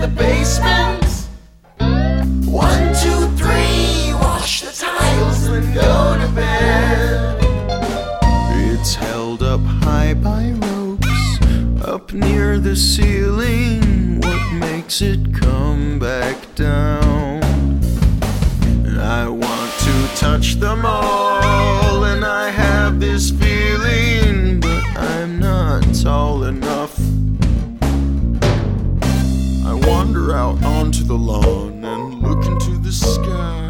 the basement. 1, 2, 3, wash the tiles and go to bed. It's held up high by ropes, up near the ceiling. What makes it come back down? I want to touch them all, and I have this feeling, but I'm not tall enough. I wander out onto the lawn and look into the sky.